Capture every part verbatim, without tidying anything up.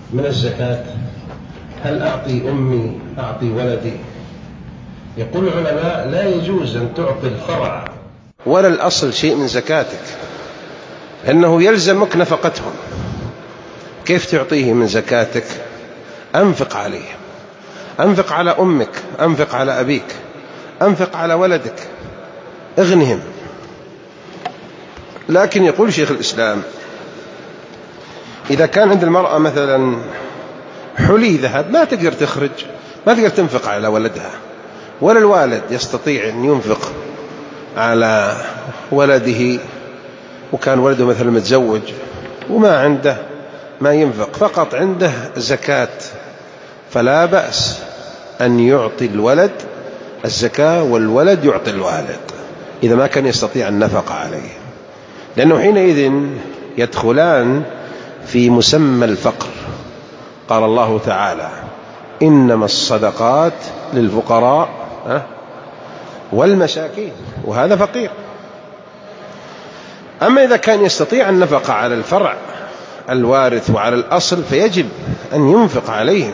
من الزكاة؟ هل أعطي أمي أعطي ولدي؟ يقول العلماء لا يجوز أن تعطي الفرع ولا الأصل شيء من زكاتك، لأنه يلزمك نفقتهم. كيف تعطيه من زكاتك؟ أنفق عليه، أنفق على أمك، أنفق على أبيك، أنفق على ولدك، اغنهم. لكن يقول شيخ الإسلام إذا كان عند المرأة مثلا حلي ذهب ما تقدر تخرج، ما تقدر تنفق على ولدها، ولا الوالد يستطيع أن ينفق على ولده، وكان ولده مثلا متزوج وما عنده ما ينفق، فقط عنده زكاة، فلا بأس أن يعطي الولد الزكاة والولد يعطي الوالد إذا ما كان يستطيع النفقة عليه، لأنه حينئذ يدخلان في مسمى الفقر. قال الله تعالى إنما الصدقات للفقراء والمساكين، وهذا فقير. أما إذا كان يستطيع النفقة على الفرع الوارث وعلى الأصل فيجب أن ينفق عليهم.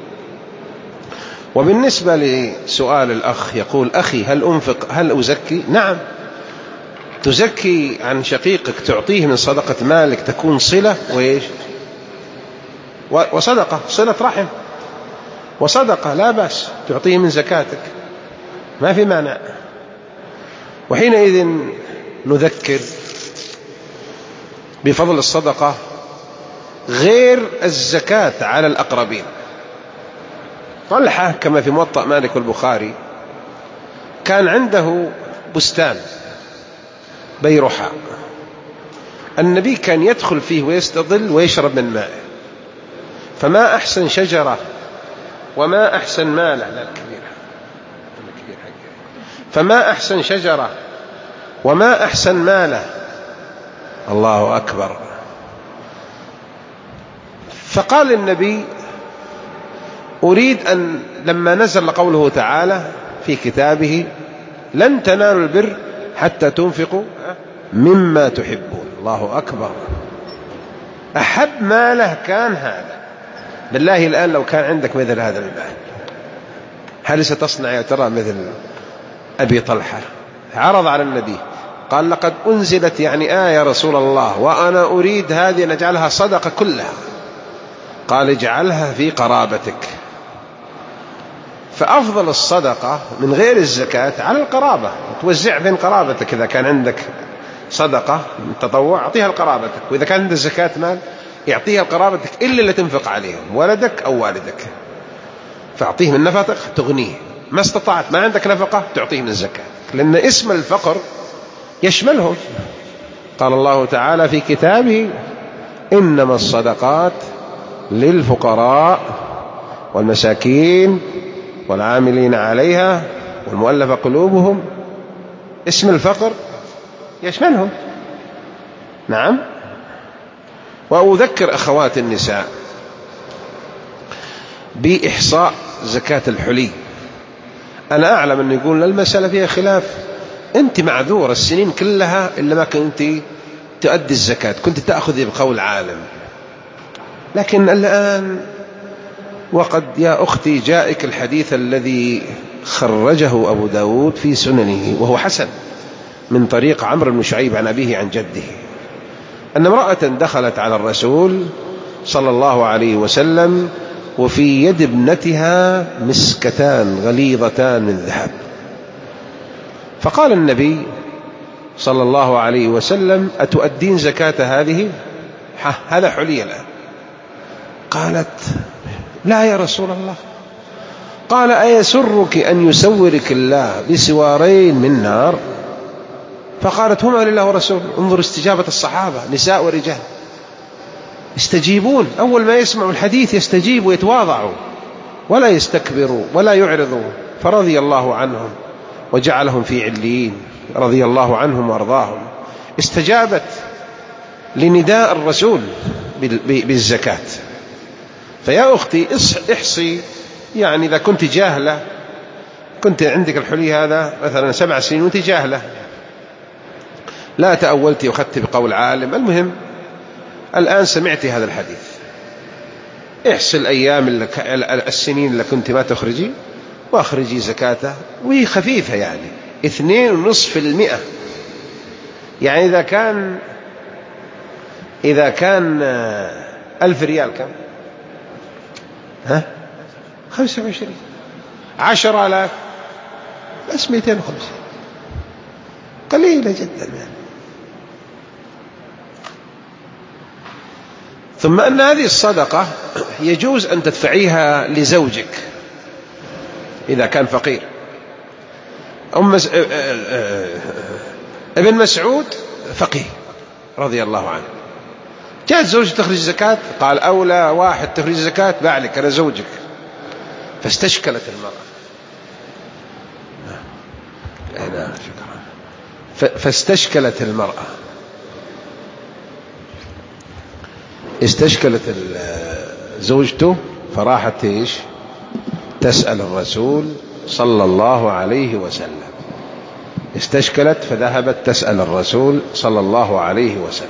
وبالنسبة لسؤال الأخ يقول أخي هل أنفق هل أزكي؟ نعم، تزكي عن شقيقك، تعطيه من صدقة مالك تكون صلة وإيش وصدقة، صلة رحم وصدقة، لا بأس تعطيه من زكاتك، ما في مانع. وحينئذ نذكر بفضل الصدقة غير الزكاة على الأقربين. طلحة كما في موطأ مالك والبخاري كان عنده بستان بيرحاء، النبي كان يدخل فيه ويستظل ويشرب من مائه، فما أحسن شجرة وما أحسن ماله، لا الكبير فما أحسن شجرة وما أحسن ماله، الله أكبر. فقال النبي أريد أن لما نزل قوله تعالى في كتابه لن تنالوا البر حتى تنفقوا مما تحبون، الله أكبر، أحب ماله كان هذا. بالله الآن لو كان عندك مثل هذا المال هل ستصنع يا ترى مثل أبي طلحة؟ عرض على النبي قال لقد أنزلت يعني آية رسول الله وأنا أريد هذه أن أجعلها صدقة كلها. قال اجعلها في قرابتك. فأفضل الصدقة من غير الزكاة على القرابة، توزع بين قرابتك. إذا كان عندك صدقة تطوع أعطيها لقرابتك، وإذا كان عندك زكاة مال يعطيها لقرابتك إلا اللي تنفق عليهم، ولدك أو والدك، فأعطيه من نفقتك تغنيه. ما استطعت ما عندك نفقة تعطيه من الزكاة، لأن اسم الفقر يشملهم. قال الله تعالى في كتابه إنما الصدقات للفقراء والمساكين والعاملين عليها والمؤلفة قلوبهم، اسم الفقر يشملهم. نعم. وأذكر أخوات النساء بإحصاء زكاة الحلي. أنا أعلم أن يقول المسألة فيها خلاف، أنت معذورة السنين كلها إلا ما كنت تؤدي الزكاة، كنت تأخذي بقول عالم، لكن الآن وقد يا أختي جاءك الحديث الذي خرجه أبو داود في سننه وهو حسن من طريق عمرو بن شعيب عن أبيه عن جده أن امرأة دخلت على الرسول صلى الله عليه وسلم وفي يد ابنتها مسكتان غليظتان من ذهب، فقال النبي صلى الله عليه وسلم أتؤدين زكاة هذه؟ هذا حلي الآن. قالت لا يا رسول الله. قال أيسرك أن يسورك الله بسوارين من نار؟ فقالت هما لله ورسول. انظر استجابة الصحابة، نساء ورجال يستجيبون، أول ما يسمعوا الحديث يستجيبوا ويتواضعوا ولا يستكبروا ولا يعرضوا، فرضي الله عنهم وجعلهم في عليين رضي الله عنهم وارضاهم. استجابت لنداء الرسول بالزكاة. فيا أختي احصي، يعني إذا كنت جاهلة، كنت عندك الحلي هذا مثلا سبع سنين وانت جاهلة، لا تأولتي وخدت بقول عالم، المهم الآن سمعتي هذا الحديث احصل أيام السنين اللي كنت ما تخرجي واخرجي زكاته، وهي خفيفة يعني اثنين ونصف المئة. يعني إذا كان إذا كان ألف ريال كم؟ ها؟ خمسة وعشرين. عشر آلاف بس مئتين وخمسين، قليلة جدا يعني. ثم أن هذه الصدقة يجوز أن تدفعيها لزوجك إذا كان فقير. أم مس... ابن مسعود فقيه رضي الله عنه، جاءت زوجته تخرج الزكاة، قال أولى واحد تخرج الزكاة بعلك أنا زوجك. فاستشكلت المرأة هنا شكرا. فاستشكلت المرأة استشكلت زوجته، فراحت ايش تسأل الرسول صلى الله عليه وسلم. استشكلت فذهبت تسأل الرسول صلى الله عليه وسلم،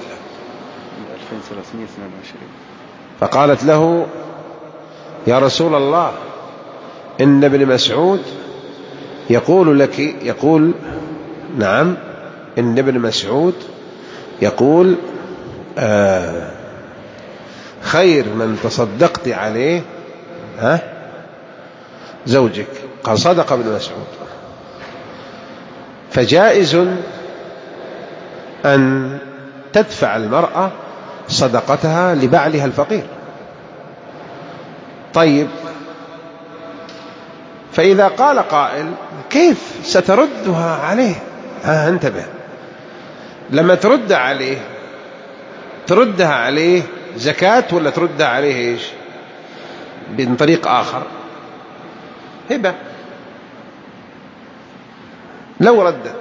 فقالت له يا رسول الله إن ابن مسعود يقول لك، يقول نعم إن ابن مسعود يقول آه خير من تصدقت عليه ها زوجك. قال صدق ابن مسعود. فجائز أن تدفع المرأة صدقتها لبعلها الفقير. طيب، فإذا قال قائل كيف ستردها عليه؟ ها انتبه، لما ترد عليه تردها عليه زكاة ولا تردها عليه ايش من طريق آخر؟ هبة. لو ردت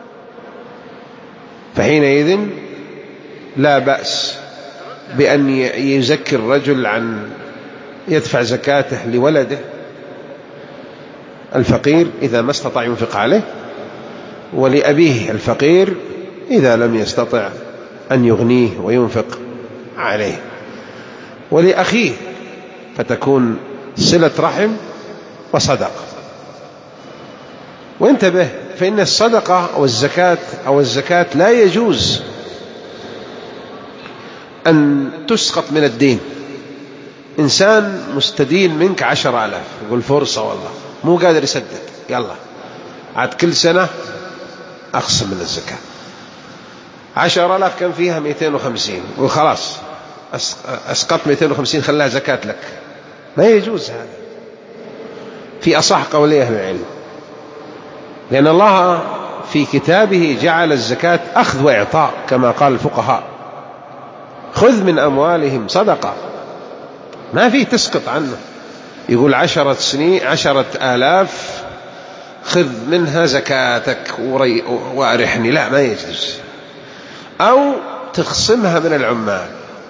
فحينئذ لا بأس بأن يزكي الرجل عن يدفع زكاته لولده الفقير إذا ما استطاع ينفق عليه، ولأبيه الفقير إذا لم يستطع أن يغنيه وينفق عليه، ولأخيه، فتكون صلة رحم وصدقة. وانتبه، فإن الصدقة أو الزكاة أو الزكاة لا يجوز أن تسقط من الدين. إنسان مستدين منك عشر آلاف، يقول فرصة والله مو قادر يسدد، يلا عاد كل سنة أخصم من الزكاة. عشر آلاف كان فيها مئتين وخمسين، وخلاص أسقط مئتين وخمسين خلاها زكاة لك. ما يجوز هذا في أصح قولي أهل العلم، لأن الله في كتابه جعل الزكاة أخذ وإعطاء كما قال الفقهاء، خذ من أموالهم صدقة، ما فيه تسقط عنه. يقول عشرة سنين عشرة آلاف خذ منها زكاتك وأرحني، لا ما يجوز. أو تخصمها من العمال،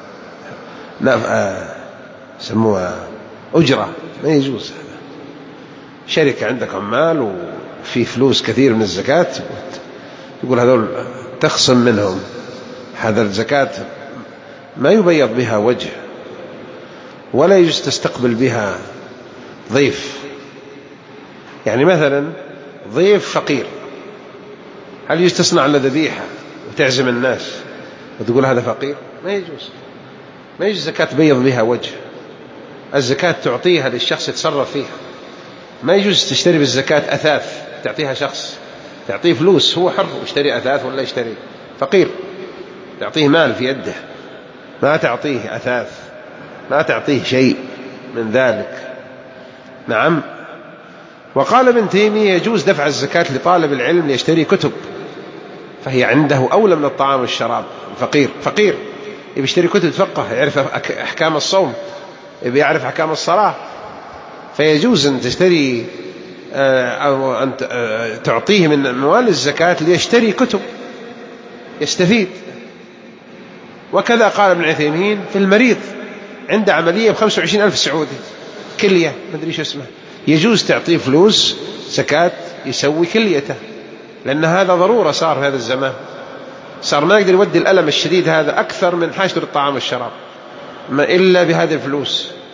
سموها أجرة، ما يجوز هذا. شركة عندك عمال وفي فلوس كثير من الزكاة، يقول هذول تخصم منهم، هذا الزكاة ما يبيض بها وجه، ولا يجوز تستقبل بها ضيف. يعني مثلا ضيف فقير، هل يجوز تصنع له ذبيحة وتعزم الناس وتقول هذا فقير؟ ما يجوز. ما يجوز زكاة بيض بها وجه. الزكاة تعطيها للشخص يتصرف فيها. ما يجوز تشتري بالزكاة أثاث تعطيها شخص، تعطيه فلوس هو حر يشتري أثاث ولا يشتري. فقير تعطيه مال في يده، ما تعطيه أثاث، ما تعطيه شيء من ذلك. نعم. وقال ابن تيمية يجوز دفع الزكاة لطالب العلم ليشتري كتب، فهي عنده أولى من الطعام والشراب. الفقير فقير يبي يشتري كتب يتفقه، يعرف أحكام الصوم، يبي يعرف أحكام الصلاة، فيجوز أن تشتري أو أن تعطيه من أموال الزكاة ليشتري كتب يستفيد. وكذا قال ابن عثيمين في المريض عنده عملية بخمسة وعشرين ألف سعودي، كلية ما أدري شو اسمه، يجوز تعطيه فلوس زكاة يسوي كليته، لأن هذا ضرورة صار في هذا الزمان، صار ما يقدر يودي الألم الشديد هذا أكثر من حاجته للطعام والشراب ما إلا بهذه الفلوس.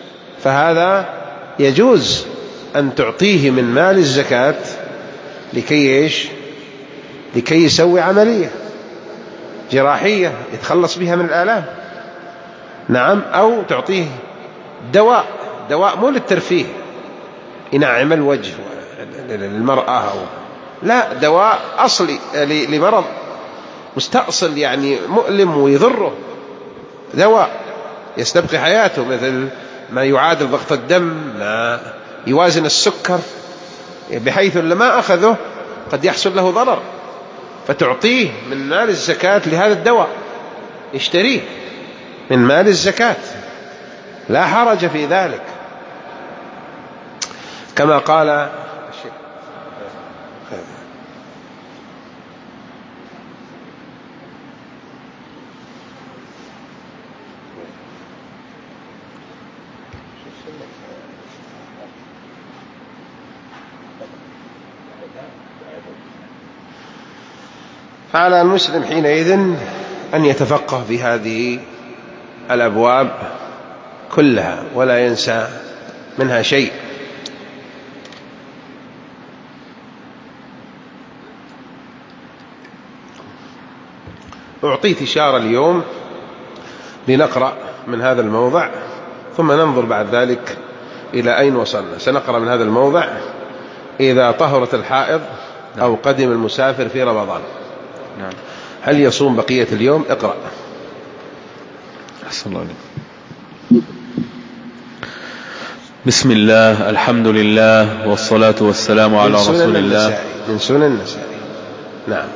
فهذا يجوز أن تعطيه من مال الزكاة لكي إيش؟ لكي يسوي عملية جراحية يتخلص بها من الآلام. نعم. أو تعطيه دواء دواء مو للترفيه ينعم الوجه للمرأة أو لا، دواء أصلي لمرض مستأصل يعني مؤلم ويضره، دواء يستبقي حياته، مثل ما يعادل ضغط الدم، ما يوازن السكر، بحيث لما أخذه قد يحصل له ضرر، فتعطيه من مال الزكاة لهذا الدواء، يشتريه من مال الزكاة، لا حرج في ذلك، كما قال فعلى المسلم حينئذ أن يتفقه في هذه الأبواب كلها ولا ينسى منها شيء. أعطيت إشارة اليوم لنقرأ من هذا الموضع ثم ننظر بعد ذلك إلى أين وصلنا. سنقرأ من هذا الموضع: إذا طهرت الحائض أو قدم المسافر في رمضان نعم. هل يصوم بقية اليوم؟ اقرأ. أحسن الله عليك. بسم الله، الحمد لله، والصلاة والسلام على رسول الله. من سنن النسائي. نعم.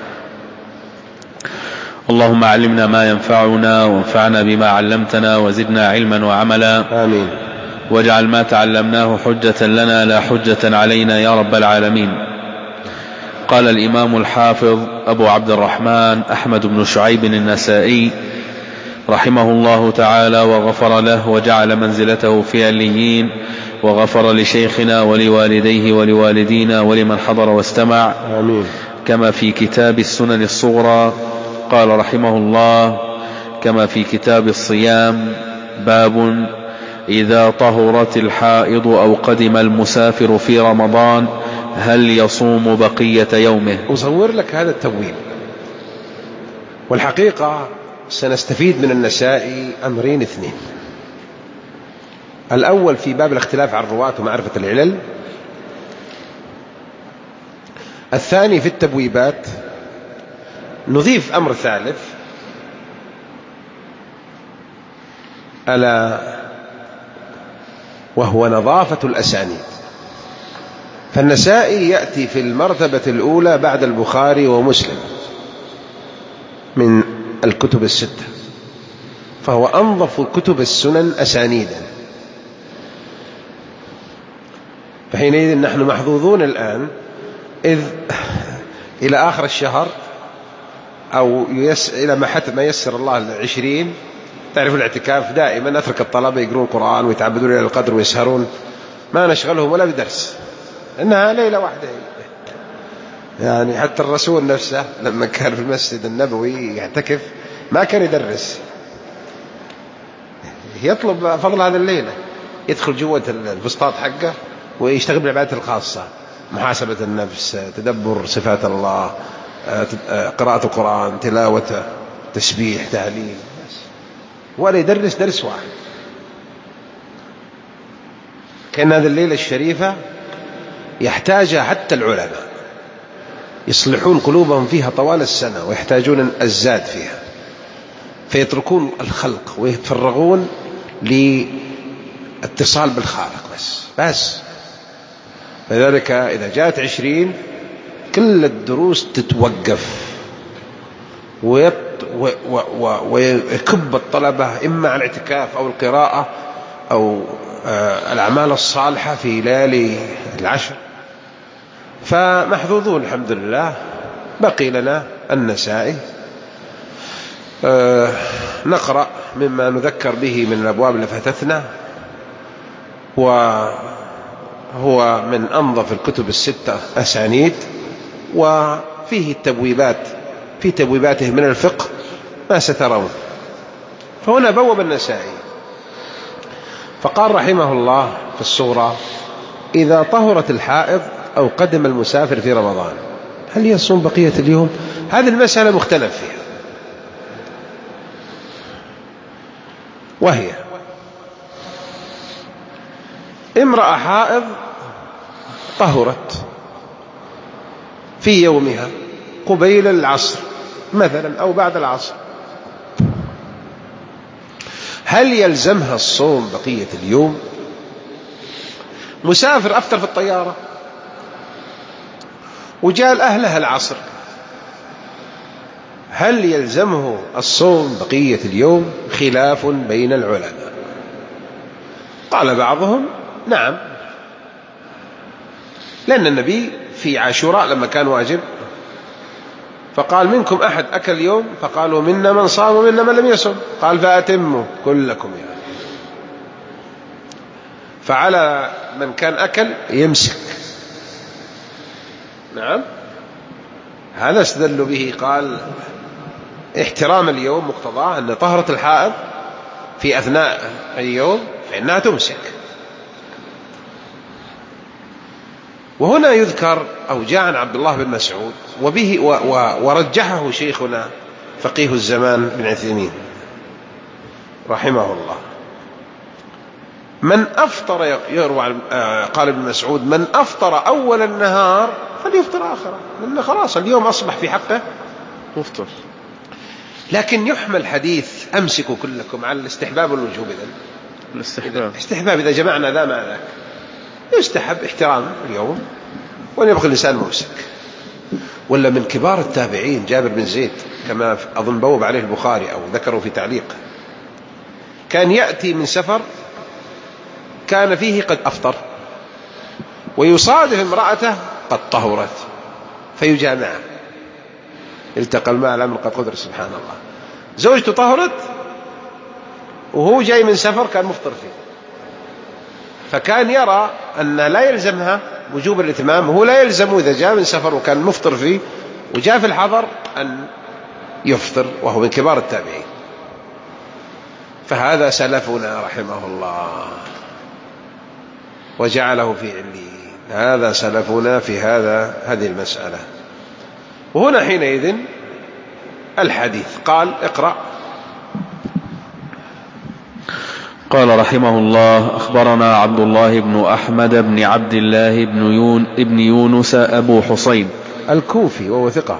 اللهم علمنا ما ينفعنا وانفعنا بما علمتنا وزدنا علما وعملا. آمين. واجعل ما تعلمناه حجة لنا لا حجة علينا يا رب العالمين. قال الإمام الحافظ أبو عبد الرحمن أحمد بن شعيب النسائي رحمه الله تعالى وغفر له وجعل منزلته في عليين، وغفر لشيخنا ولوالديه ولوالدينا ولمن حضر واستمع. آمين. كما في كتاب السنن الصغرى قال رحمه الله: كما في كتاب الصيام: باب إذا طهرت الحائض أو قدم المسافر في رمضان هل يصوم بقية يومه؟ أصور لك هذا التبويب، والحقيقة سنستفيد من النسائي أمرين اثنين: الأول في باب الاختلاف عن الرواة ومعرفة العلل، الثاني في التبويبات نضيف أمر ثالث ألا وهو نظافة الأسانيد. فالنسائي يأتي في المرتبة الأولى بعد البخاري ومسلم من الكتب الستة، فهو أنظف كتب السنن أسانيدا. فحينئذ نحن محظوظون الآن، إذ إلى آخر الشهر أو يس إلى ما حتى ما يسر الله العشرين، تعرف الاعتكاف دائما أترك الطلبة يقرون القرآن ويتعبدون إلى القدر ويسهرون، ما نشغلهم ولا بدرس، إنها ليلة واحدة. يعني حتى الرسول نفسه لما كان في المسجد النبوي يعتكف ما كان يدرس، يطلب فضل هذه الليلة، يدخل جوة الفسطاط حقه ويشتغل بالعبادات الخاصة: محاسبة النفس، تدبر صفات الله، قراءة القرآن، تلاوته، تسبيح، تهليل، ولا يدرس درس واحد. كأن هذه الليلة الشريفة يحتاجها حتى العلماء، يصلحون قلوبهم فيها طوال السنة ويحتاجون الزاد فيها، فيتركون الخلق ويتفرغون لاتصال بالخالق بس بس لذلك إذا جاءت عشرين كل الدروس تتوقف ويكب الطلبة إما على الاعتكاف أو القراءة أو الأعمال الصالحة في ليالي العشر. فمحظوظون الحمد لله. بقي لنا النسائي، نقرأ مما نذكر به من الأبواب اللي فاتتنا، وهو من أنظف الكتب الستة أسانيد، وفيه التبويبات في تبويباته من الفقه ما سترون. فهنا بوب النسائي: فقال رحمه الله في الصغرى: إذا طهرت الحائض أو قدم المسافر في رمضان هل يصوم بقية اليوم؟ هذه المسألة مختلف فيها، وهي امرأة حائض طهرت في يومها قبيل العصر مثلا أو بعد العصر، هل يلزمها الصوم بقية اليوم؟ مسافر أفطر في الطيارة وجاء لأهلها العصر، هل يلزمه الصوم بقية اليوم؟ خلاف بين العلماء. قال بعضهم نعم، لأن النبي في عاشوراء لما كان واجب فقال: منكم أحد أكل اليوم؟ فقالوا: منا من صام ومنا من لم يصم. قال: فأتموا كلكم يعني. فعلى من كان أكل يمسك. نعم، هذا استدل به، قال احترام اليوم مقتضاه أن طهرة الحائض في أثناء اليوم فإنها تمسك. وهنا يذكر أو جاء عن عبد الله بن مسعود وبه ورجحه شيخنا فقيه الزمان بن عثيمين رحمه الله: من أفطر، يروى قال ابن مسعود: من أفطر أول النهار فليفطر آخره، لأن خلاص اليوم أصبح في حقه مفطر. لكن يحمل حديث أمسكوا كلكم على الاستحباب والوجوب. إذن الاستحباب استحباب إذا جمعنا ذا مع ذاك، يستحب احترام اليوم وأن يبقى الإنسان ممسك. ولا من كبار التابعين جابر بن زيد كما أظن بوب عليه البخاري أو ذكروا في تعليق، كان يأتي من سفر كان فيه قد أفطر ويصادف امرأته قد طهرت فيجامعها، التقى الماء الأمر قد قدر. سبحان الله، زوجته طهرت وهو جاي من سفر كان مفطر فيه، فكان يرى أن لا يلزمها وجوب الإتمام، وهو لا يلزمه إذا جاء من سفر وكان مفطر فيه وجاء في الحضر أن يفطر، وهو من كبار التابعين. فهذا سلفنا رحمه الله وجعله في عليين، هذا سلفنا في هذا هذه المسألة. وهنا حينئذ الحديث قال: اقرأ. قال رحمه الله: أخبرنا عبد الله بن أحمد بن عبد الله بن يون ابن يونس أبو حسين الكوفي وهو ثقة.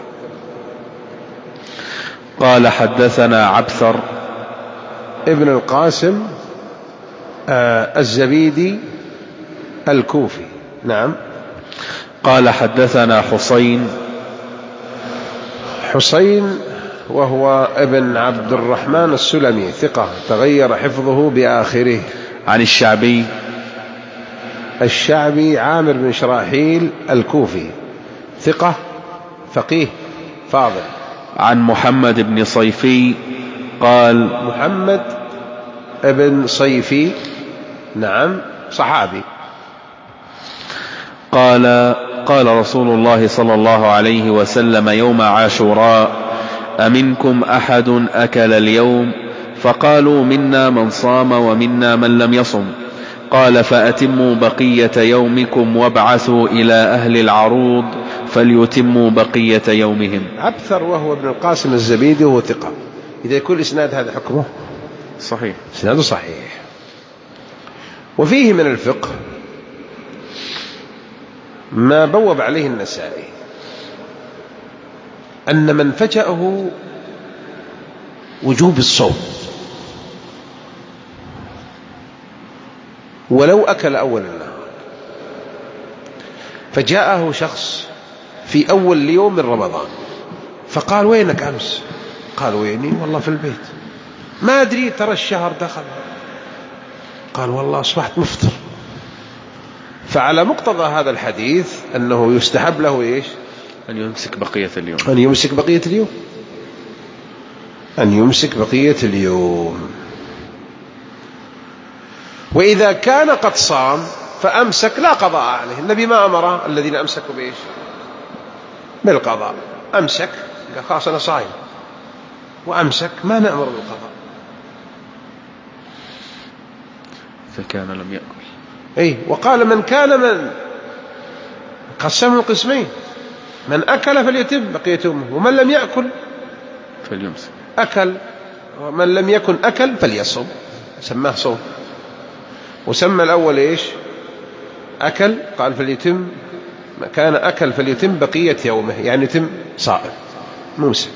قال: حدثنا عبثر ابن القاسم آه الزبيدي الكوفي. نعم. قال: حدثنا حسين حسين وهو ابن عبد الرحمن السلمي ثقة تغير حفظه بآخره. عن الشعبي الشعبي عامر بن شراحيل الكوفي ثقة فقيه فاضل. عن محمد بن صيفي قال: محمد ابن صيفي نعم صحابي. قال: قال رسول الله صلى الله عليه وسلم يوم عاشوراء: أمنكم أحد أكل اليوم؟ فقالوا: منا من صام ومنا من لم يصم. قال: فأتموا بقية يومكم وابعثوا إلى أهل العروض فليتموا بقية يومهم. عبثر وهو ابن القاسم الزبيدي وهو ثقة. إذا يكون إسناد هذا حكمه صحيح، إسناده صحيح. وفيه من الفقه ما بوب عليه النسائي أن من فجأه وجوب الصوم ولو أكل أول النهار، فجاءه شخص في أول يوم من رمضان فقال: وينك أمس؟ قال: ويني؟ والله في البيت، ما أدري ترى الشهر دخل. قال: والله أصبحت مفطر. فعلى مقتضى هذا الحديث أنه يستحب له إيش؟ أن يمسك بقية اليوم أن يمسك بقية اليوم أن يمسك بقية اليوم. وإذا كان قد صام فأمسك لا قضاء عليه، النبي ما أمر الذين أمسكوا بإيش؟ بالقضاء. أمسك قال: خلاص أنا صايم، وأمسك ما نأمر بالقضاء. فكان لم يأكل. أي وقال من كان من قسمه قسمين، من أكل فليتم بقية يومه، ومن لم يأكل فليمسك. أكل، ومن لم يكن أكل فليصم، سماه صوم. وسمى الأول إيش؟ أكل، قال فليتم، كان أكل فليتم بقية يومه، يعني يتم صائم ممسك.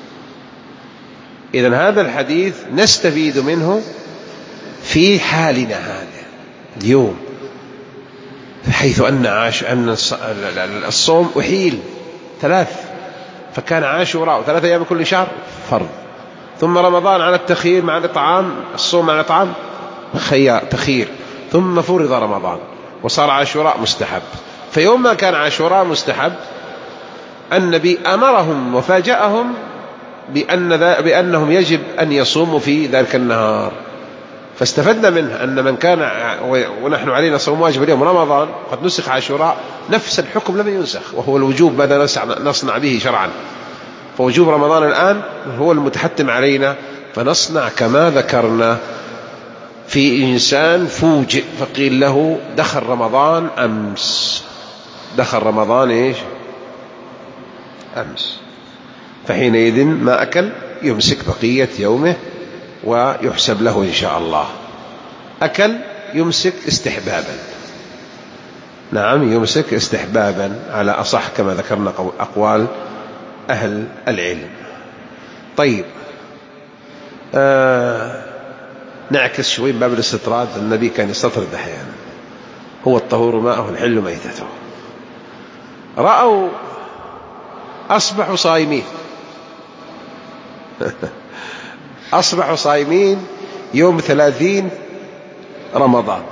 إذن هذا الحديث نستفيد منه في حالنا هذا اليوم، حيث أن عاش أن الصوم أحيل ثلاث، فكان عاشوراء ثلاثة أيام كل شهر فرض، ثم رمضان على التخيير مع الإطعام، الصوم مع الإطعام خيار تخيير، ثم فرض رمضان وصار عاشوراء مستحب. فيوم ما كان عاشوراء مستحب النبي أمرهم وفاجأهم بأن بأنهم يجب أن يصوموا في ذلك النهار. فاستفدنا منه أن من كان ونحن علينا صوم واجب اليوم رمضان قد نسخ عاشوراء، نفس الحكم لم ينسخ، وهو الوجوب ماذا نصنع به شرعا. فوجوب رمضان الآن هو المتحتم علينا، فنصنع كما ذكرنا. في إنسان فوجئ فقيل له دخل رمضان أمس، دخل رمضان إيش؟ أمس، فحينئذ ما أكل يمسك بقية يومه ويحسب له إن شاء الله. أكل يمسك استحبابا، نعم يمسك استحبابا على أصح كما ذكرنا أقوال أهل العلم. طيب آه نعكس شوي باب الاستطراد. النبي كان يستطرد أحيانا، هو الطهور ماءه الحل ميتته. رأوا أصبحوا صائمين أصبحوا صائمين يوم ثلاثين رمضان.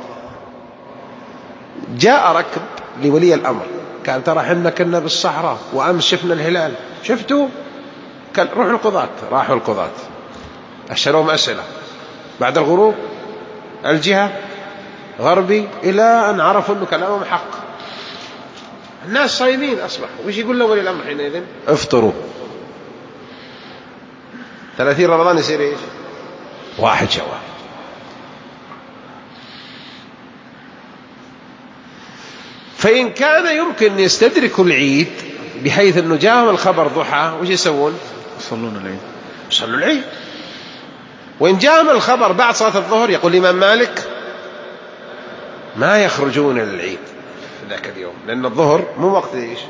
جاء ركب لولي الأمر، قال ترى حنا كنا بالصحراء وأمس شفنا الهلال، شفتوا؟ قال روحوا القضاة. راحوا القضاة أسألهم أسئلة بعد الغروب الجهة غربي، إلى أن عرفوا أنه كلامهم حق. الناس صايمين أصبحوا، وش يقول له ولي الأمر حينئذ؟ افطروا. ثلاثين رمضان يصير إيش؟ واحد شوال. فإن كان يمكن يستدركوا العيد بحيث أنه جاءهم الخبر ضحى، وش يسوون؟ يصلون العيد. يصلوا العيد. وإن جاءهم الخبر بعد صلاة الظهر، يقول الإمام مالك ما يخرجون للعيد في ذاك اليوم، لأن الظهر مو وقت إيش؟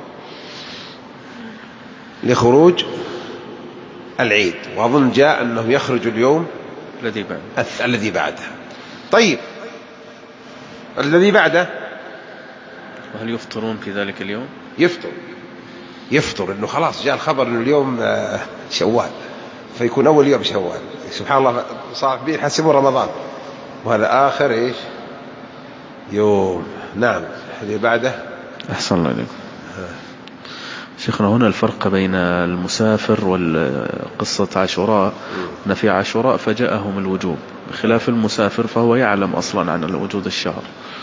لخروج العيد. وأظن جاء أنه يخرج اليوم الذي بعده الذي بعده. طيب الذي بعده، وهل يفطرون في ذلك اليوم؟ يفطر يفطر إنه خلاص جاء الخبر إنه اليوم شوال، فيكون أول يوم شوال. سبحان الله، صار بيه يحسبون رمضان، وهذا آخر إيش؟ يوم. نعم الذي بعده. أحسن الله عليكم شيخنا. هنا الفرق بين المسافر والقصة عاشوراء، أن في عاشوراء فجاءهم الوجوب، بخلاف المسافر فهو يعلم أصلا عن وجود الشهر.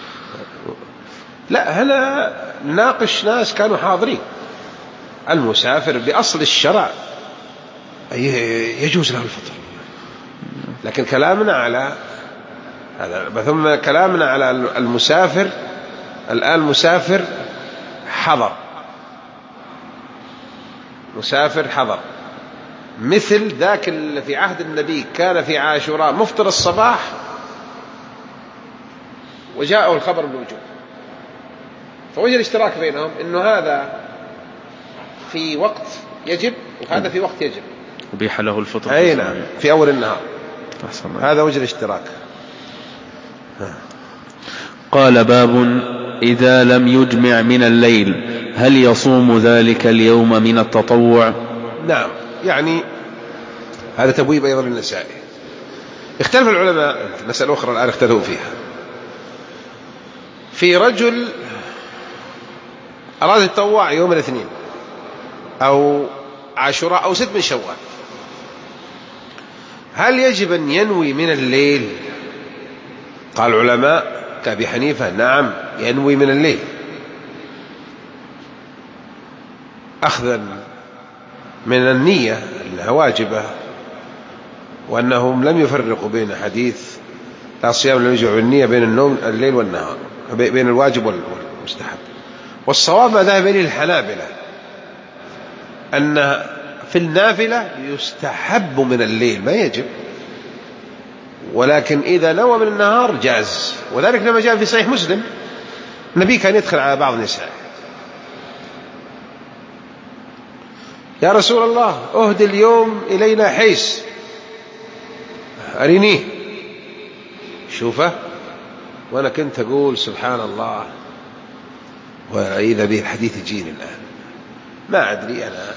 لا، هنا ناقش ناس كانوا حاضرين. المسافر بأصل الشرع يجوز له الفطر، لكن كلامنا على هذا. ثم كلامنا على المسافر الآن، مسافر حضر، مسافر حضر مثل ذاك اللي في عهد النبي كان في عاشوراء مفطر الصباح وجاءه الخبر بالوجوب، فوجد الاشتراك بينهم إنه هذا في وقت يجب وهذا في وقت يجب، أبيح له الفطر أي نعم في أول النهار. هذا وجه الاشتراك. قال باب إذا لم يجمع من الليل هل يصوم ذلك اليوم من التطوع؟ نعم، يعني هذا تبويب أيضا للنسائي. اختلف العلماء مسألة أخرى الآن اختلفوا فيها. في رجل أراد يتطوع يوم الاثنين أو عاشوراء أو ست من شوال، هل يجب أن ينوي من الليل؟ قال العلماء كأبي حنيفة نعم ينوي من الليل، أخذا من النية أنها واجبة، وأنهم لم يفرقوا بين حديث لا صيام لم يجمع بالنية بين النوم الليل والنهار، بين الواجب والمستحب. والصواب ما ذهب إليه الحنابلة أن في النافلة يستحب من الليل ما يجب، ولكن إذا نوى من النهار جاز. وذلك لما جاء في صحيح مسلم النبي كان يدخل على بعض النساء: يا رسول الله أهدي اليوم إلينا حيس أرينيه. شوفه، وأنا كنت أقول سبحان الله، وإذا به الحديث يجيني الآن ما أدري. أنا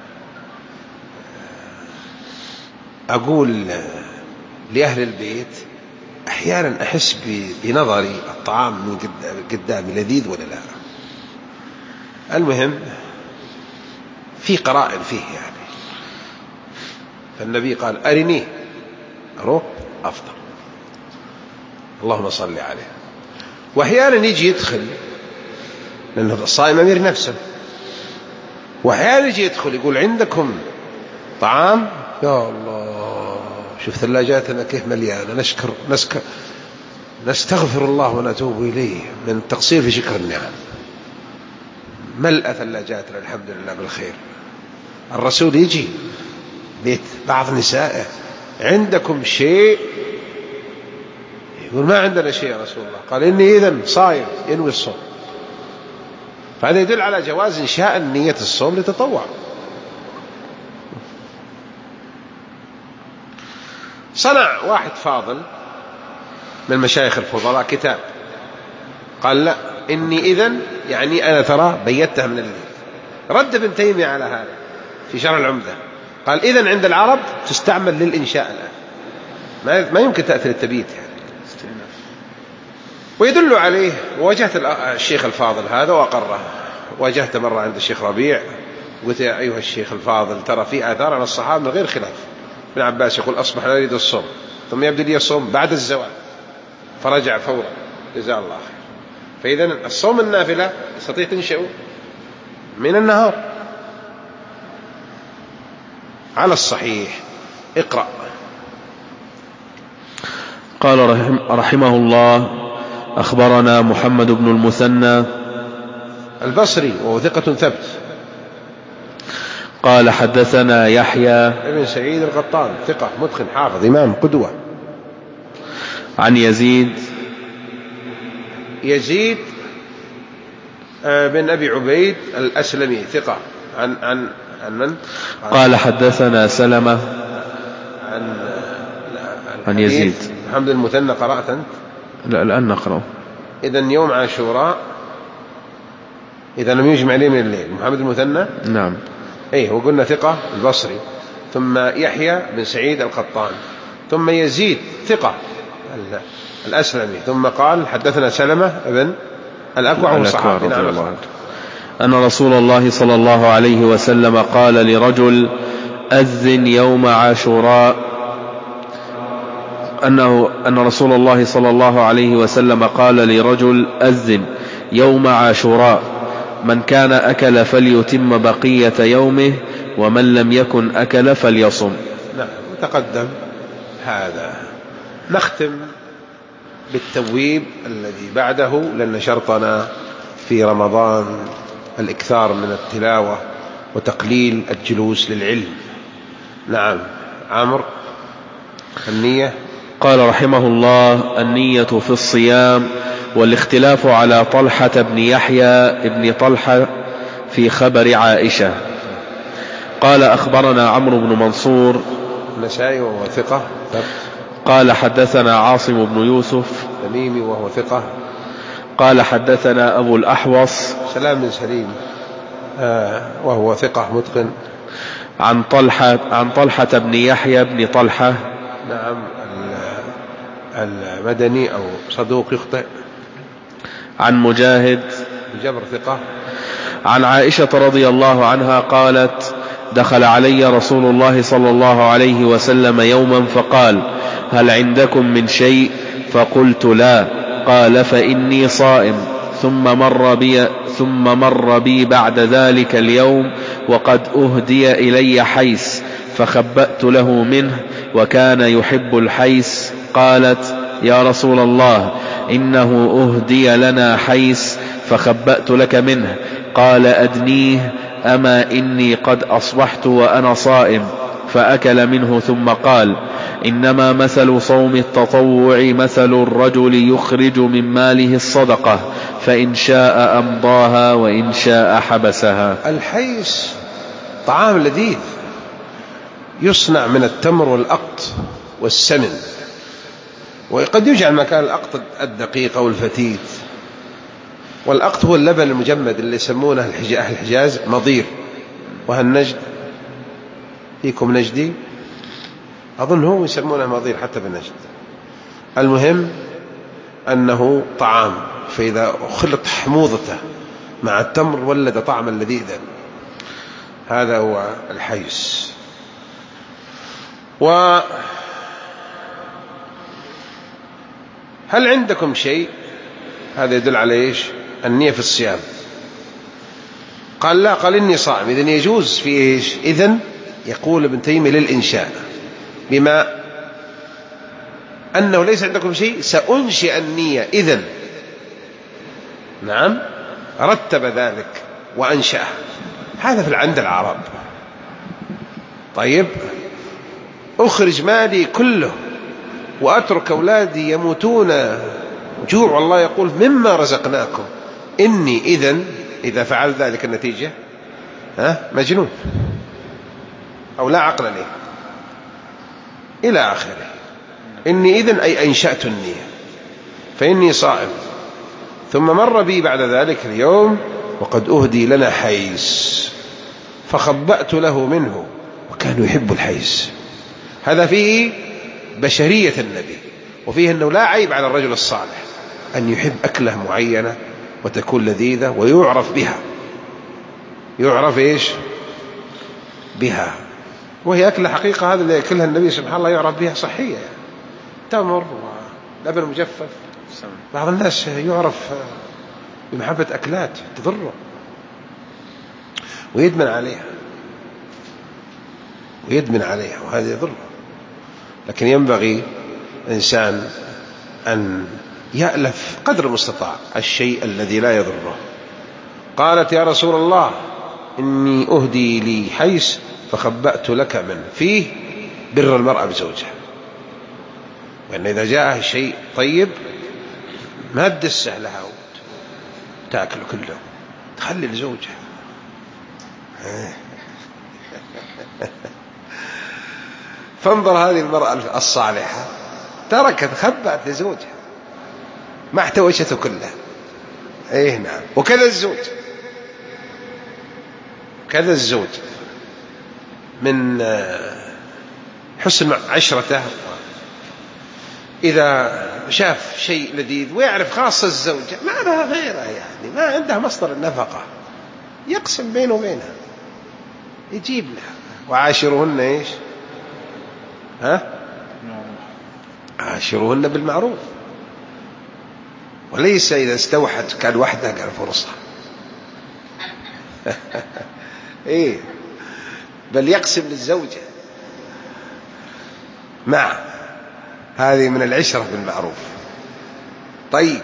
أقول لأهل البيت أحيانا أحس بنظري الطعام من قدامي لذيذ ولا لا. المهم في قرائن فيه يعني، فالنبي قال أرنيه، أروح أفضل، اللهم صل عليه. وأحيانا يجي يدخل، لأن الصائم أمير نفسه، وأحيانا يجي يدخل يقول عندكم طعام؟ يا الله شوف ثلاجاتنا كيف مليانة، نشكر نشكر نستغفر الله ونتوب إليه من التقصير في شكر النعم. ملأ ثلاجاتنا الحمد لله بالخير. الرسول يجي بيت بعض نسائه عندكم شيء؟ يقول ما عندنا شيء يا رسول الله. قال إني إذن صايم ينوي الصوم. فهذا يدل على جواز إنشاء نية الصوم لتطوع. صنع واحد فاضل من المشايخ الفضلاء كتاب، قال لا إني إذن يعني أنا ترى بيتها من الليل. رد ابن تيمية على هذا في شرح العمدة، قال إذن عند العرب تستعمل للإنشاء الآن، ما يمكن تأثير التبييت يعني. ويدل عليه، وواجهت الشيخ الفاضل هذا وأقره. واجهت مرة عند الشيخ ربيع قلت يا أيها الشيخ الفاضل ترى في آثار عن الصحابة من غير خلاف. ابن عباس يقول أصبح لا يريد الصوم، ثم يبدأ لي الصوم بعد الزوال، فرجع فورا جزاه الله خير. فإذا الصوم النافلة يستطيع تنشأ من النهار على الصحيح. اقرأ. قال رحمه الله: أخبرنا محمد بن المثنى البصري وهو ثقة ثبت. قال حدثنا يحيى ابن سعيد القطان ثقة متقن حافظ إمام قدوة. عن يزيد يزيد بن أبي عبيد الأسلمي ثقة. عن عن عن من؟ قال حدثنا سلمة عن عن يزيد. محمد المثنى قرأت أنت؟ لا الآن نقرأ. إذن يوم عاشوراء إذا لم يجمع عليه من الليل. محمد المثنى نعم أيه، وقلنا ثقة البصري، ثم يحيى بن سعيد القطان، ثم يزيد ثقة الأسلمي، ثم قال حدثنا سلمة بن الأكوع والصحابي. نعم. أن رسول الله صلى الله عليه وسلم قال لرجل: أذن يوم عاشوراء. أنه أن رسول الله صلى الله عليه وسلم قال لرجل: أذن يوم عاشوراء، من كان أكل فليتم بقية يومه، ومن لم يكن أكل فليصم. نعم تقدم هذا. نختم بالتبويب الذي بعده، لأن شرطنا في رمضان الإكثار من التلاوة وتقليل الجلوس للعلم. نعم عمرو. النية. قال رحمه الله: النية في الصيام، والاختلاف على طلحة بن يحيى ابن طلحة في خبر عائشة. قال أخبرنا عمرو بن منصور النسائي وهو ثقة. قال حدثنا عاصم بن يوسف تميمي وهو ثقة. قال حدثنا أبو الأحوص سلام بن سليم آه وهو ثقة متقن. عن طلحة عن طلحة بن يحيى بن طلحة. نعم المدني أو صدوق يخطئ. عن مجاهد جبر ثقة. عن عائشة رضي الله عنها قالت: دخل علي رسول الله صلى الله عليه وسلم يوما فقال: هل عندكم من شيء؟ فقلت: لا. قال: فإني صائم. ثم مر بي ثم مر بي بعد ذلك اليوم وقد أهدي إلي حيس، فخبأت له منه، وكان يحب الحيس. قالت: يا رسول الله إنه أهدي لنا حيس فخبأت لك منه. قال أدنيه، أما إني قد أصبحت وأنا صائم. فأكل منه ثم قال إنما مثل صوم التطوع مثل الرجل يخرج من ماله الصدقة فإن شاء أمضاها وإن شاء حبسها. الحيس طعام لذيذ يصنع من التمر والأقط والسمن، وقد يجعل مكان الأقط الدقيق أو الفتيت. والأقط هو اللبن المجمد اللي يسمونه أهل الحجاز مضير، وهالنجد فيكم نجدي أظن هم يسمونه مضير حتى بالنجد. المهم أنه طعام، فإذا خلط حموضته مع التمر ولد طعما لذيذا. هذا هو الحيس. وهل عندكم شيء؟ هذا يدل على إيش؟ النية في الصيام. قال لا، قال إني صائم. إذن يجوز في إيش؟ إذن يقول ابن تيمية للإنشاء، بما أنه ليس عندكم شيء سأنشئ النية. إذن نعم، رتب ذلك وأنشأه. هذا في عند العرب. طيب، أخرج مالي كله وأترك أولادي يموتون جوع، والله يقول مما رزقناكم. إني إذن إذا فعل ذلك النتيجة ها مجنون أو لا عقل له إلى آخره. إني إذن أي أنشأت النية، فإني صائم. ثم مر بي بعد ذلك اليوم وقد أهدي لنا حيس فخبأت له منه، وكان يحب الحيس. هذا فيه بشرية النبي، وفيه أنه لا عيب على الرجل الصالح أن يحب أكلة معينة وتكون لذيذة ويعرف بها. يعرف إيش بها؟ وهي أكلة حقيقة، هذا اللي يأكلها النبي سبحانه الله يعرف بها صحية، يعني تمر ولبن مجفف. بعض الناس يعرف بمحبة أكلات تضره ويدمن عليها ويدمن عليها وهذا يضره. لكن ينبغي الإنسان أن يألف قدر المستطاع الشيء الذي لا يضره. قالت يا رسول الله إني أهدي لي حيس فخبأت لك منه. فيه بر المرأة بزوجها، وأن إذا جاءه شيء طيب ما تدسه لها وتأكله كله، تخلي لزوجها. فانظر هذه المرأة الصالحة تركت خبأت لزوجها ما احتوشته كله. ايه نعم. وكذا الزوج، كذا الزوج من حسن عشرته إذا شاف شيء لذيذ ويعرف خاصة الزوجة ما لها غيره، يعني ما عندها مصدر النفقة، يقسم بينه وبينها يجيب لها. وعاشرهن إيش؟ ها؟ عاشرهن بالمعروف، وليس إذا استوحت كان وحدها قال فرصة. إيه، بل يقسم للزوجة. مع هذه من العشرة بالمعروف. طيب،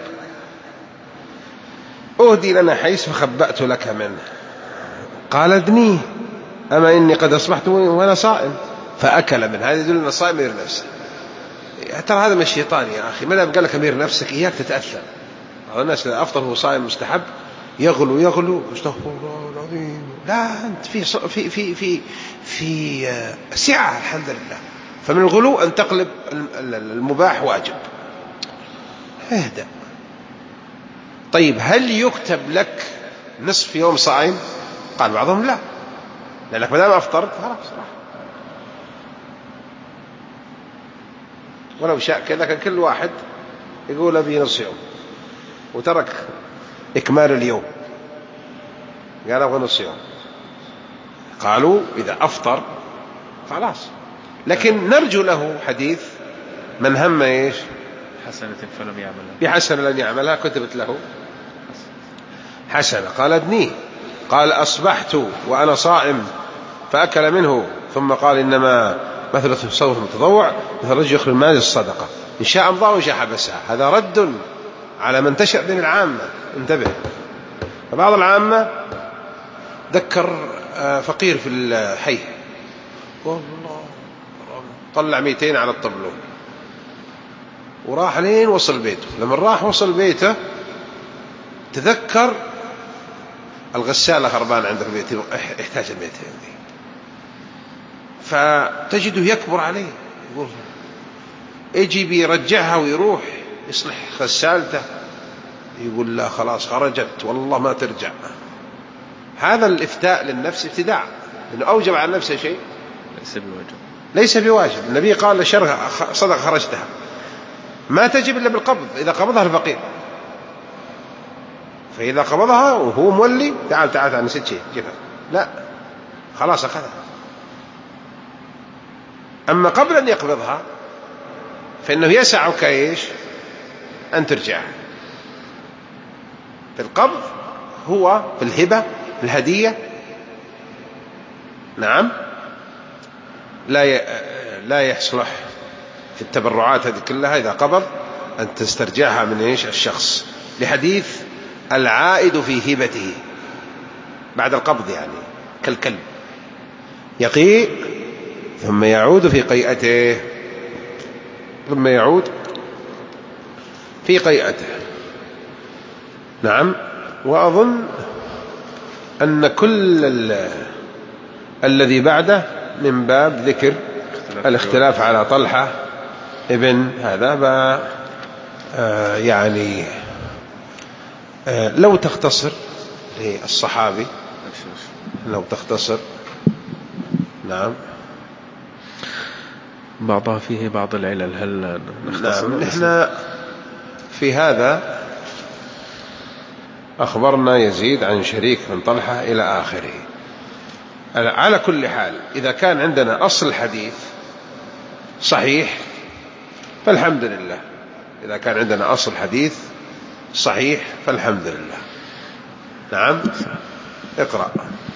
أهدي لنا حيث فخبأت لك منه. قال ادنيه، أما إني قد أصبحت وأنا صائم. فأكل منه. هذا يدل أن الصائم أمير نفسه. ترى هذا من الشيطان يا أخي، ما دام قال لك أمير نفسك إياك تتأثر. بعض الناس إذا أفطر هو صائم مستحب يغلو يغلو استغفر الله العظيم. لا، أنت في في في في في سعة الحمد لله. فمن الغلو أن تقلب المباح واجب. اهدأ. طيب، هل يكتب لك نصف يوم صائم؟ قال بعضهم لا، لأنك ما دام أفطرت خلاص راح. ولو شاء كذا كان كل واحد يقول أبي نصف يوم وترك إكمال اليوم، قال أبغى نصف يوم. قالوا إذا أفطر خلاص. لكن نرجو له حديث من هم إيش حسنة فلم يعملها بحسنة لن يعملها كتبت له حسنة. قال ادنيه. قال أصبحت وأنا صائم فأكل منه. ثم قال إنما مثل صوم التطوع مثل رجل يخرج المال الصدقة إن شاء أمضى وإن شاء حبسها. هذا رد على من تشأ بين العامة. انتبه. فبعض العامة ذكر فقير في الحي والله طلع مئتين على الطبلون وراح لين وصل بيته. لما راح وصل بيته تذكر الغسالة خربان عنده في بيته يحتاج المئتين دي، فتجده يكبر عليه يقول يجي بيرجعها ويروح يصلح غسالته، يقول لا خلاص خرجت والله ما ترجع. هذا الإفتاء للنفس ابتداع، لأنه أوجب على نفسه شيء ليس بواجب. ليس بواجب. النبي قال للشر صدق خرجتها، ما تجب إلا بالقبض. إذا قبضها الفقير، فإذا قبضها وهو مولي تعال تعال تعال نسيت شيء جيبها، لا خلاص أخذها. أما قبل أن يقبضها فإنه يسعك إيش أن ترجع. في القبض هو في الهبة في الهدية نعم لا لا يصلح في التبرعات هذه كلها إذا قبض أن تسترجعها من إيش الشخص، لحديث العائد في هبته بعد القبض، يعني كالكلب يقيء ثم يعود في قيئته ثم يعود في قيئته. نعم. وأظن أن كل الذي بعده من باب ذكر الاختلاف على طلحة ابن هذا ب آه يعني آه لو تختصر للصحابي لو تختصر. نعم. بعضها فيه بعض العلل، هل نختصر؟ نعم. نحن في هذا أخبرنا يزيد عن شريك من طلحة إلى آخره. على كل حال إذا كان عندنا أصل حديث صحيح فالحمد لله، إذا كان عندنا أصل حديث صحيح فالحمد لله. نعم. اقرأ.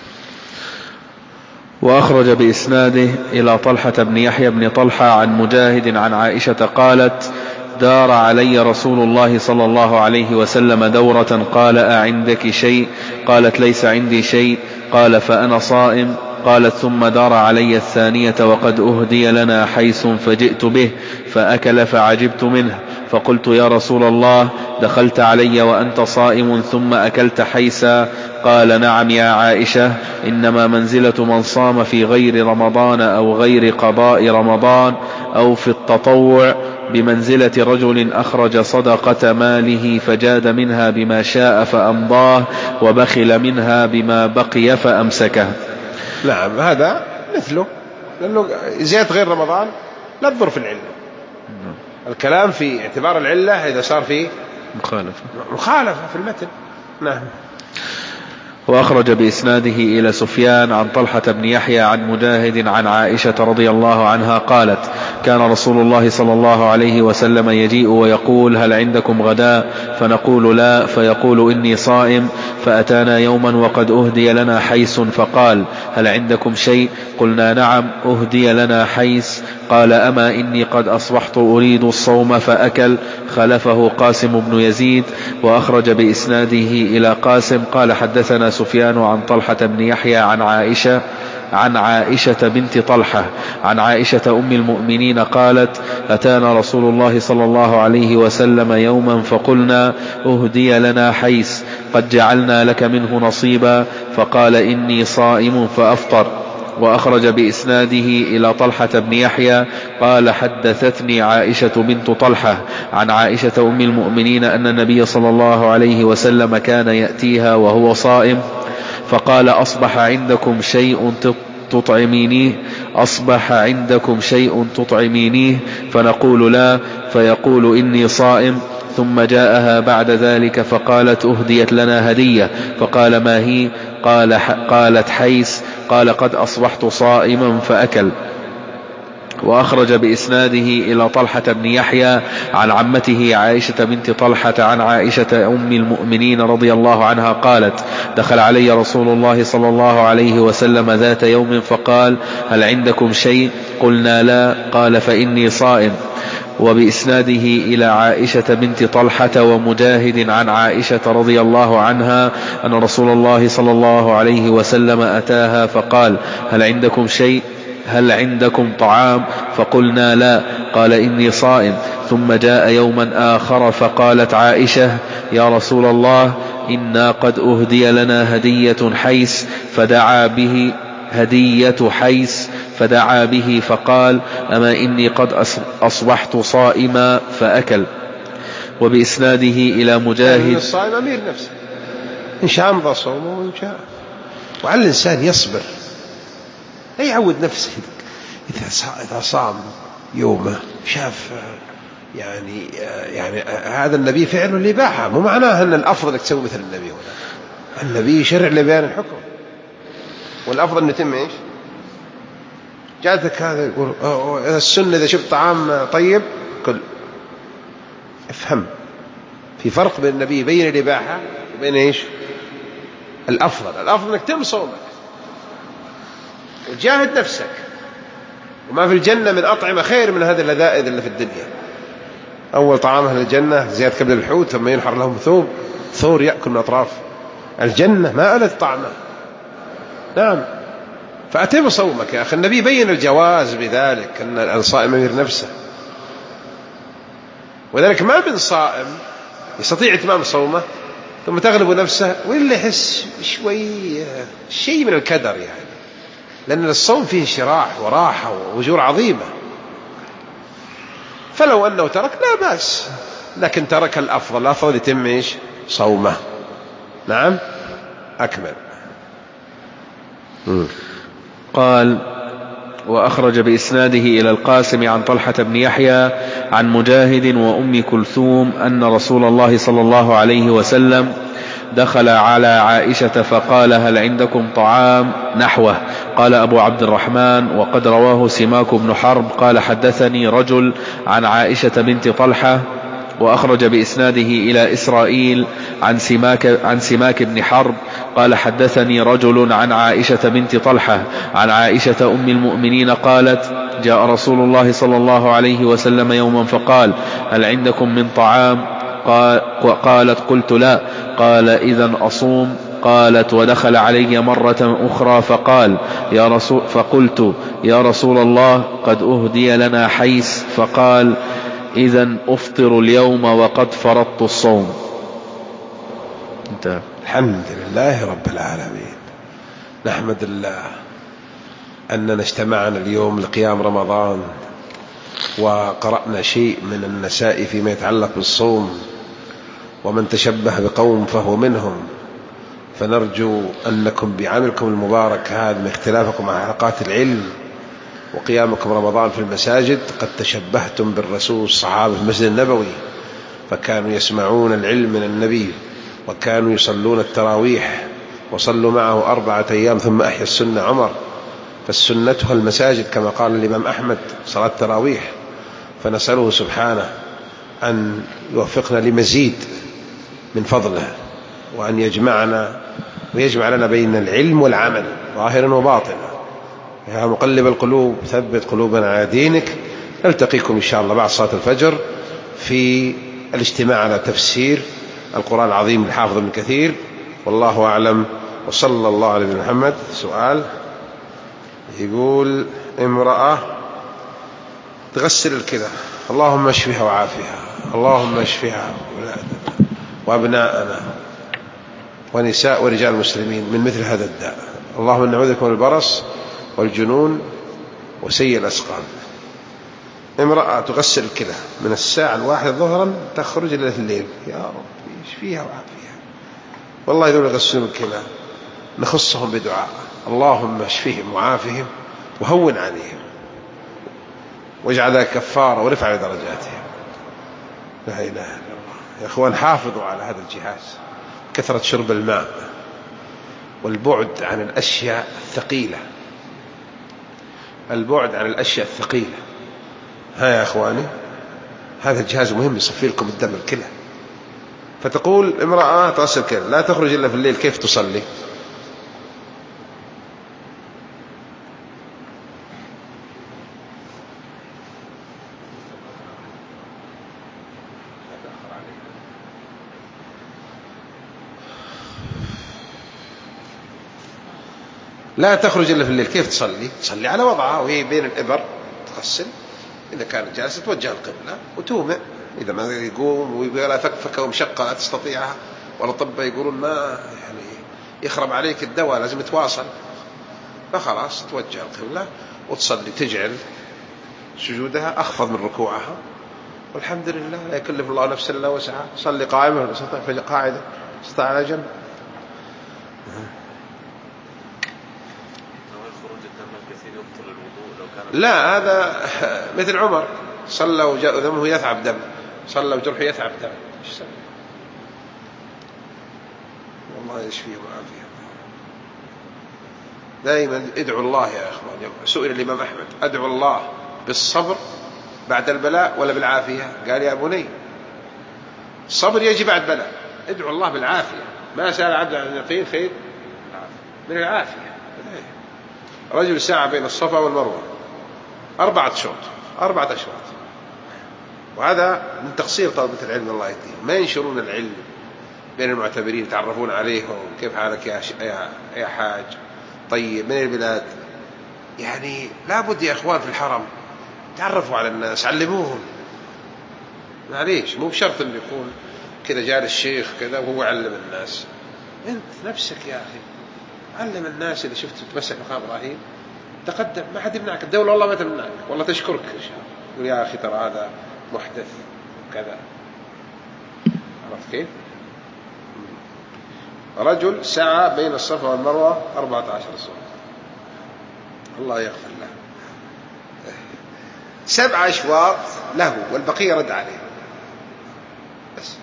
وأخرج بإسناده إلى طلحة بن يحيى بن طلحة عن مجاهد عن عائشة قالت: دار علي رسول الله صلى الله عليه وسلم دورة، قال: أعندك شيء؟ قالت: ليس عندي شيء. قال: فأنا صائم. قالت: ثم دار علي الثانية وقد أهدي لنا حيس فجئت به فأكل فعجبت منه، فقلت: يا رسول الله، دخلت علي وأنت صائم ثم أكلت حيسا؟ قال: نعم يا عائشة، إنما منزلة من صام في غير رمضان أو غير قضاء رمضان أو في التطوع بمنزلة رجل أخرج صدقة ماله فجاد منها بما شاء فأمضاه وبخل منها بما بقي فأمسكه. نعم. هذا مثله، لأنه زيادة غير رمضان لا تضر في العلة. الكلام في اعتبار العلة إذا صار فيه مخالفة مخالفة في المتن. نعم. وأخرج بإسناده إلى سفيان عن طلحة بن يحيى عن مجاهد عن عائشة رضي الله عنها قالت: كان رسول الله صلى الله عليه وسلم يجيء ويقول: هل عندكم غداء؟ فنقول: لا. فيقول: إني صائم. فأتانا يوما وقد أهدي لنا حيس فقال: هل عندكم شيء؟ قلنا: نعم، أهدي لنا حيس. قال: أما إني قد أصبحت أريد الصوم فأكل. خلفه قاسم بن يزيد. وأخرج بإسناده إلى قاسم قال: حدثنا سفيان عن طلحة بن يحيى عن عائشة عن عائشة بنت طلحة عن عائشة أم المؤمنين قالت: أتانا رسول الله صلى الله عليه وسلم يوما فقلنا: أهدي لنا حيس، قد جعلنا لك منه نصيبا. فقال: إني صائم فأفطر. وأخرج بإسناده إلى طلحة بن يحيى قال: حدثتني عائشة بنت طلحة عن عائشة أم المؤمنين أن النبي صلى الله عليه وسلم كان يأتيها وهو صائم فقال: أصبح عندكم شيء تطعمينيه؟ أصبح عندكم شيء تطعمينيه؟ فنقول: لا. فيقول: إني صائم. ثم جاءها بعد ذلك فقالت: أهديت لنا هدية. فقال: ما هي؟ قال قالت: حيس. قال: قد أصبحت صائما فأكل. وأخرج بإسناده إلى طلحة بن يحيى عن عمته عائشة بنت طلحة عن عائشة أم المؤمنين رضي الله عنها قالت: دخل علي رسول الله صلى الله عليه وسلم ذات يوم فقال: هل عندكم شيء؟ قلنا: لا. قال: فإني صائم. وبإسناده إلى عائشة بنت طلحة ومجاهد عن عائشة رضي الله عنها أن رسول الله صلى الله عليه وسلم أتاها فقال هل عندكم شيء هل عندكم طعام؟ فقلنا لا. قال إني صائم. ثم جاء يوما آخر فقالت عائشة يا رسول الله إنا قد أهدي لنا هدية حيس فدعا به هدية حيس فدعا به فقال أما إني قد أصبحت صائما فأكل. وبإسناده إلى مجاهد الصائم أمير نفسه إن شاء مضى صومه وإن شاء، وعلى الإنسان يصبر لا يعود نفسه إذا صام يومه شاف يعني يعني هذا النبي فعله اللي باحه، مو معناه أن الأفضل تسوي مثل النبي هنا. النبي شرع لبيان الحكم، والأفضل أن يتم إيش؟ جاتك هذا يقول السنة إذا شفت طعام طيب كل. افهم في فرق بين النبي يبين الإباحة وبين إيش الأفضل. الأفضل أنك تم صومك وتجاهد نفسك، وما في الجنة من أطعمة خير من هذه اللذائذ اللي في الدنيا. أول طعام أهل الجنة زيادة كبد الحوت ثم ينحر لهم ثوب ثور يأكل من أطراف الجنة ما ألذ طعمه. نعم، فأتم صومك يا أخي. النبي بين الجواز بذلك أن الصائم يمير نفسه، وذلك ما من صائم يستطيع إتمام صومه ثم تغلب نفسه وإلا يحس شوي شيء من الكدر يعني، لأن الصوم فيه شراح وراحة وأجور عظيمة. فلو أنه ترك لا بأس، لكن ترك الأفضل. الأفضل يتم إيش صومه. نعم أكمل. م. قال وأخرج بإسناده إلى القاسم عن طلحة بن يحيى عن مجاهد وأم كلثوم أن رسول الله صلى الله عليه وسلم دخل على عائشة فقال هل عندكم طعام نحوه. قال أبو عبد الرحمن وقد رواه سماك بن حرب قال حدثني رجل عن عائشة بنت طلحة. وأخرج بإسناده إلى إسرائيل عن سماك, عن سماك بن حرب قال حدثني رجل عن عائشة بنت طلحة عن عائشة أم المؤمنين قالت جاء رسول الله صلى الله عليه وسلم يوما فقال هل عندكم من طعام؟ قالت قلت لا. قال إذن أصوم. قالت ودخل علي مرة أخرى فقال يا رسول فقلت يا رسول الله قد أهدي لنا حيس. فقال إذن أفطر اليوم وقد فرضت الصوم. انتهى. الحمد لله رب العالمين. نحمد الله أننا اجتمعنا اليوم لقيام رمضان وقرأنا شيء من النساء فيما يتعلق بالصوم، ومن تشبه بقوم فهو منهم. فنرجو أنكم بعملكم المبارك هذا من اختلافكم مع حلقات العلم وقيامكم رمضان في المساجد قد تشبهتم بالرسول الصحابة في المسجد النبوي، فكانوا يسمعون العلم من النبي وكانوا يصلون التراويح وصلوا معه أربعة أيام ثم أحيا السنة عمر. فالسنتها المساجد كما قال الإمام أحمد صلاة التراويح. فنسأله سبحانه أن يوفقنا لمزيد من فضله، وأن يجمعنا ويجمع لنا بين العلم والعمل ظاهرا وباطنا. يا مقلب القلوب ثبت قلوبنا على دينك. نلتقيكم إن شاء الله بعد صلاة الفجر في الاجتماع على تفسير القرآن العظيم للحافظ ابن كثير، والله أعلم. وصلى الله على نبينا محمد. سؤال يقول امرأة تغسل الكلى، اللهم اشفها وعافها، اللهم اشفها وأبناءنا ونساء ورجال المسلمين من مثل هذا الداء. اللهم نعوذ بك من البرص والجنون وسيء الأسقام. امرأة تغسل الكلى من الساعة الواحدة ظهرا تخرج إلى الليل، يا رب اشفيها وعافيها. والله يقول يغسلون الكلى نخصهم بدعاء اللهم اشفهم وعافهم وهون عليهم واجعل ذلك كفارة ورفع درجاتهم. لا إله إلا الله. يا أخوان حافظوا على هذا الجهاز. كثرة شرب الماء والبعد عن الأشياء الثقيلة، البعد عن الأشياء الثقيلة. ها يا أخواني هذا الجهاز مهم يصفي لكم الدم الكلى. فتقول امرأة تغسل كلى لا تخرج إلا في الليل، كيف تصلي؟ لا تخرج إلا في الليل. كيف تصلي؟ تصلي على وضعها وهي بين الإبر، تغسل إذا كانت جالسة توجه القبلة وتومئ، إذا ما يقوم ويبغى فكفكة ومشقة لا تستطيعها، ولا طب يقولون ما يعني يخرب عليك الدواء لازم تواصل، فخلاص توجه القبلة وتصلي، تجعل سجودها أخفض من ركوعها، والحمد لله لا يكلف الله نفسا إلا وسعها. صلي قائمة ولا استطاع فقاعدة، استطاع على جنب. لا هذا مثل عمر صلى ودمه يثعب دم، صلى وجرحه يثعب دم، ايش سوى؟ والله يشفيه ويعافيه. دائما ادعوا الله يا اخوان. سئل الامام احمد: ادعو الله بالصبر بعد البلاء ولا بالعافيه؟ قال: يا بني الصبر يجي بعد بلاء، ادعو الله بالعافيه. ما سأل عبد عن اليقين خير من العافيه. رجل سعى بين الصفا والمروه أربعة شوط، أربعة أشواط، وهذا من تقصير طلبة العلم الله يهديهم، ما ينشرون العلم بين المعتبرين، يتعرفون عليهم: كيف حالك يا يا حاج، طيب من البلاد؟ يعني لابد يا إخوان في الحرم تعرفوا على الناس، علموهم. معليش مو بشرط أن يكون كذا جال الشيخ كذا وهو علم الناس، أنت نفسك يا أخي علم الناس. إذا شفت تتمسك مقام إبراهيم تقدم، ما حد يمنعك، الدولة والله ما تمنعك، والله تشكرك إن شاء الله، يقول يا أخي ترى هذا محدث وكذا. عرفت كيف؟ رجل سعى بين الصفا والمروة أربعة عشر صوت، الله يغفر له، سبع أشواط له والبقية رد عليه بس.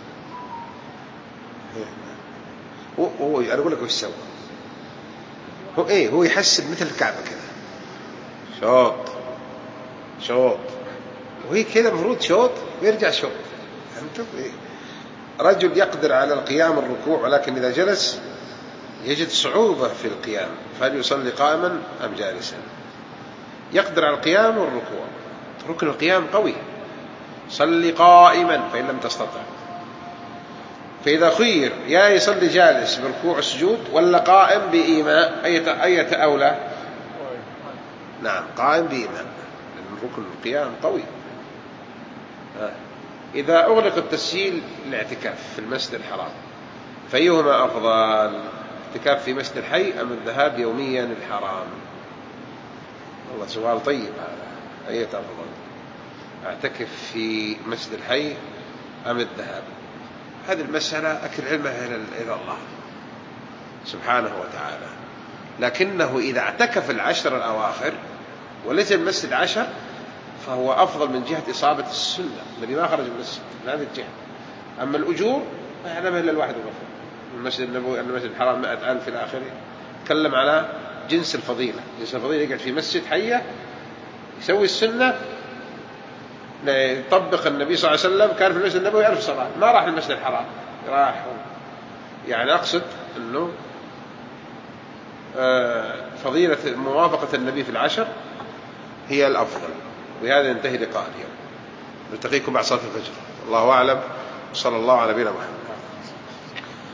هو أنا أقول لك وش سوى، هو إيه هو يحسب مثل الكعبة كذا، شوط شوط وهي كذا، مفروض شوط ويرجع شوط. فهمتوا إيه؟ رجل يقدر على القيام الركوع، ولكن إذا جلس يجد صعوبة في القيام، فهل يصلي قائما أم جالسا؟ يقدر على القيام والركوع، ركن القيام قوي، صلي قائما فإن لم تستطع. فإذا خير يا يصلي جالس بركوع السجود ولا قائم بإيماء، أية أية أولى؟ نعم قائم بإيماء، لأن ركن القيام قوي. إذا أغلق التسجيل الاعتكاف في المسجد الحرام فأيهما أفضل، اعتكاف في مسجد الحي أم الذهاب يوميا الحرام؟ والله سؤال طيب هذا، أية أفضل، أعتكف في مسجد الحي أم الذهاب؟ هذه المسألة أكل علمها إلى الله سبحانه وتعالى، لكنه إذا اعتكف العشر الأواخر وليس المسجد عشر فهو أفضل من جهة إصابة السنة الذي ما خرج من المسجد من هذه الجهة. أما الأجور ما يعلمها إلا الواحد وغفر. المسجد النبوي المسجد الحرام مائة ألف إلى آخره. تكلم على جنس الفضيلة، جنس الفضيلة يقعد في مسجد حية يسوي السنة، يطبق النبي صلى الله عليه وسلم كان في المسجد النبوي ألف صلاة، ما راح المسجد الحرام، راح يعني أقصد أنه فضيلة موافقة النبي في العشر هي الأفضل. وبهذا ينتهي لقاء اليوم، نلتقيكم بعد صلاة الفجر، والله أعلم، صلى الله على نبينا محمد.